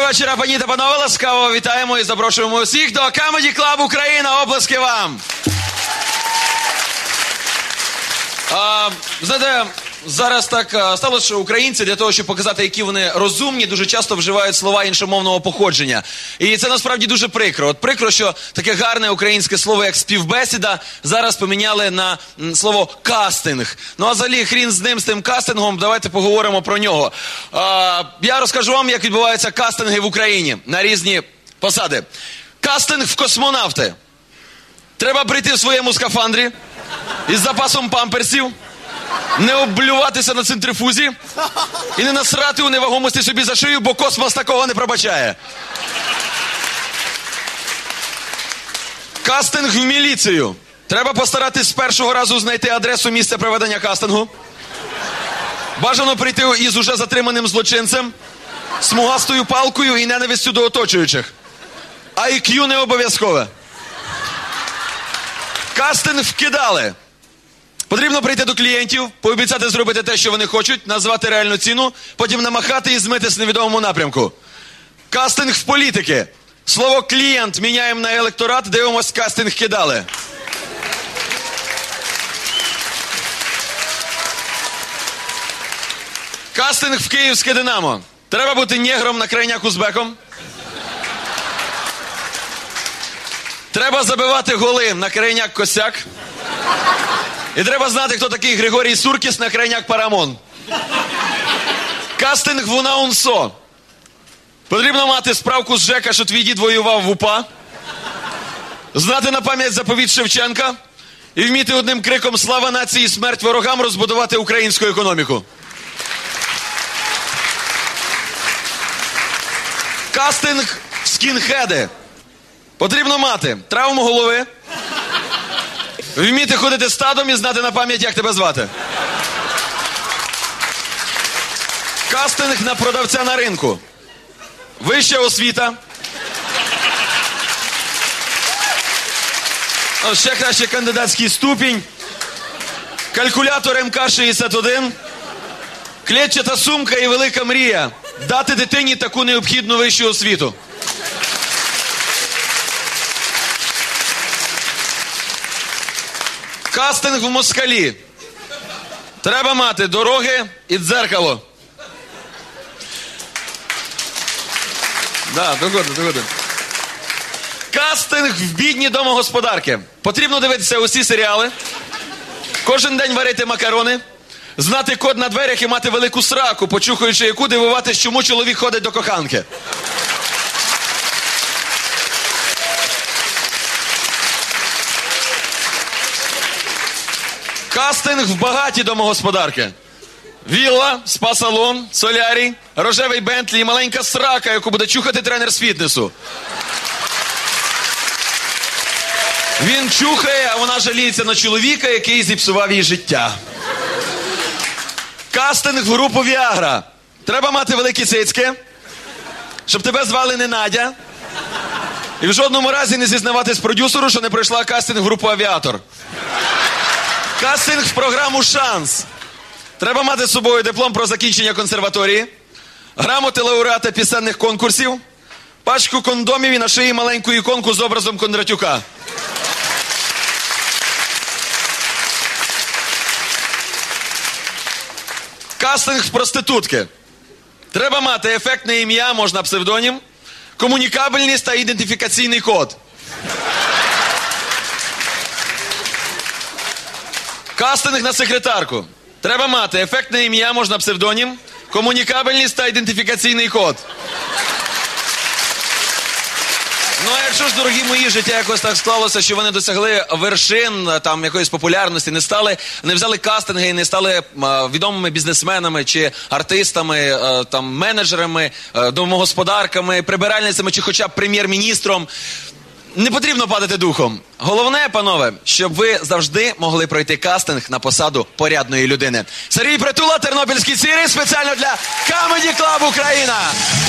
вечора, пані та панове, ласкаво вітаємо і запрошуємо усіх до Comedy Club Україна. Оплески вам! Знаєте, зараз так сталося, що українці для того, щоб показати, які вони розумні, дуже часто вживають слова іншомовного походження. І це насправді дуже прикро. От прикро, що таке гарне українське слово, як співбесіда, зараз поміняли на слово кастинг. Ну а взагалі, хрін з ним, з тим кастингом, давайте поговоримо про нього. Я розкажу вам, як відбуваються кастинги в Україні на різні посади. Кастинг в космонавти. Треба прийти в своєму скафандрі із запасом памперсів, не облюватися на центрифузі і не насрати у невагомості собі за шию, бо космос такого не пробачає. Кастинг в міліцію. Треба постаратись з першого разу знайти адресу місця проведення кастингу. Бажано прийти із уже затриманим злочинцем, смугастою палкою і ненавистю до оточуючих. IQ не обов'язкове. Кастинг вкидали. Потрібно прийти до клієнтів, пообіцяти зробити те, що вони хочуть, назвати реальну ціну, потім намахати і змитись в невідомому напрямку. Кастинг в політики. Слово «клієнт» міняємо на електорат, дивимось, кастинг кидали. Кастинг в київське «Динамо». Треба бути негром на крайняк узбеком. Треба забивати голи на крайняк Косяк. І треба знати, хто такий Григорій Суркіс на крайняк Парамон. Кастинг в УНАУНСО. Потрібно мати справку з ЖЕКа, що твій дід воював в УПА. Знати на пам'ять заповіт Шевченка. І вміти одним криком «Слава нації, смерть ворогам» розбудувати українську економіку. Кастинг в скінхеди. Потрібно мати травму голови, вміти ходити стадом і знати на пам'ять, як тебе звати. Кастинг на продавця на ринку. Вища освіта. Ще краще кандидатський ступінь. Калькулятор МК-61. Клетчата сумка і велика мрія. Дати дитині таку необхідну вищу освіту. Кастинг в москалі. Треба мати дороги і дзеркало. Да, догоди. Кастинг в бідні домогосподарки. Потрібно дивитися усі серіали, кожен день варити макарони, знати код на дверях і мати велику сраку, почухаючи яку, дивуватись, чому чоловік ходить до коханки. Кастинг в багаті домогосподарки. Вілла, спа-салон, солярій, рожевий Бентлі і маленька срака, яку буде чухати тренер з фітнесу. Він чухає, а вона жаліється на чоловіка, який зіпсував їй життя. Кастинг в групу Віагра. Треба мати великі цицьки, щоб тебе звали не Надя. І в жодному разі не зізнаватись продюсеру, що не пройшла кастинг в групу Авіатор. Кастинг в програму «Шанс». Треба мати з собою диплом про закінчення консерваторії, грамоти лауреата пісенних конкурсів, пачку кондомів і на шиї маленьку іконку з образом Кондратюка. Кастинг в проститутки. Треба мати ефектне ім'я, можна псевдонім, комунікабельність та ідентифікаційний код. Кастинг на секретарку. Треба мати ефектне ім'я, можна псевдонім, комунікабельність та ідентифікаційний код. Ну, а якщо ж, дорогі мої, життя якось так склалося, що вони досягли вершин, там, якоїсь популярності, не взяли кастинги і не стали відомими бізнесменами чи артистами, там, менеджерами, домогосподарками, прибиральницями чи хоча б прем'єр-міністром, не потрібно падати духом. Головне, панове, щоб ви завжди могли пройти кастинг на посаду порядної людини. Сергій Притула, Тернопільський Цирі, спеціально для Comedy Club Україна.